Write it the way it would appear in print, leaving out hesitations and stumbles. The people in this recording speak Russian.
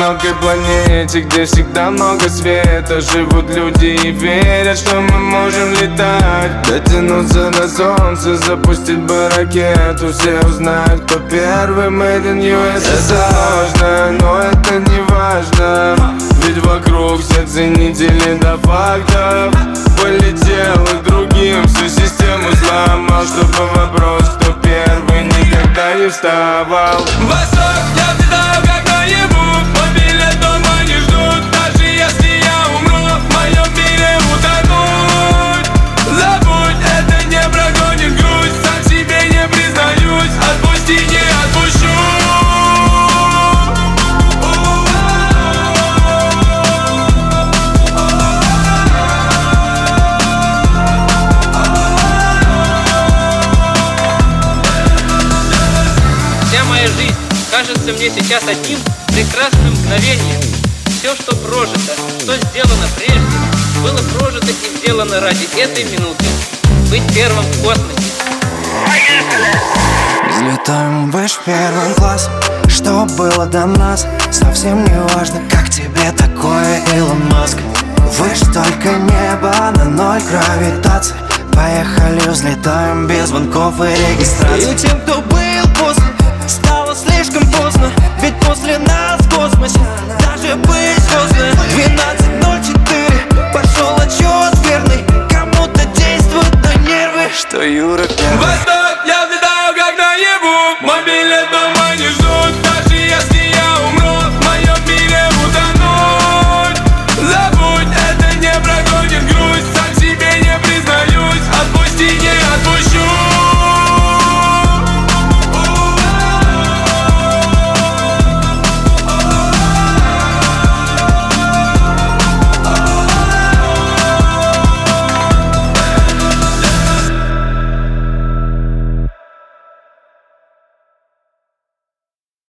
далекой планете, где всегда много света. Живут люди и верят, что мы можем летать, дотянуться до солнца, запустить бы ракету. Все узнают, кто первый, made in US. Это сложно, но это не важно, ведь вокруг все ценители до фактов. Полетел и другим всю систему сломал, чтобы вопрос, кто первый, никогда не вставал. Восток, я взлетаю когда-нибудь, мой билет дома не ждут. Даже если я умру, в моем мире утонуть. Забудь, это не прогонит грусть, сам себе не признаюсь. Отпусти, не отпущу. Вся моя жизнь кажется мне сейчас одним прекрасным мгновением. Все, что прожито, что сделано прежде, было прожито и сделано ради этой минуты. Быть первым в космосе. Взлетаем выше первым классом. Что было до нас, совсем не важно. Как тебе такое, Илон Маск? Выше только небо, на ноль гравитации. Поехали, взлетаем без звонков и регистрации. И тем, кто был после, стало слишком поздно. Ведь после нас в космосе даже быть поздно. 12:04, пошел отчет верный. Кому-то действуют на нервы, что Юра первый.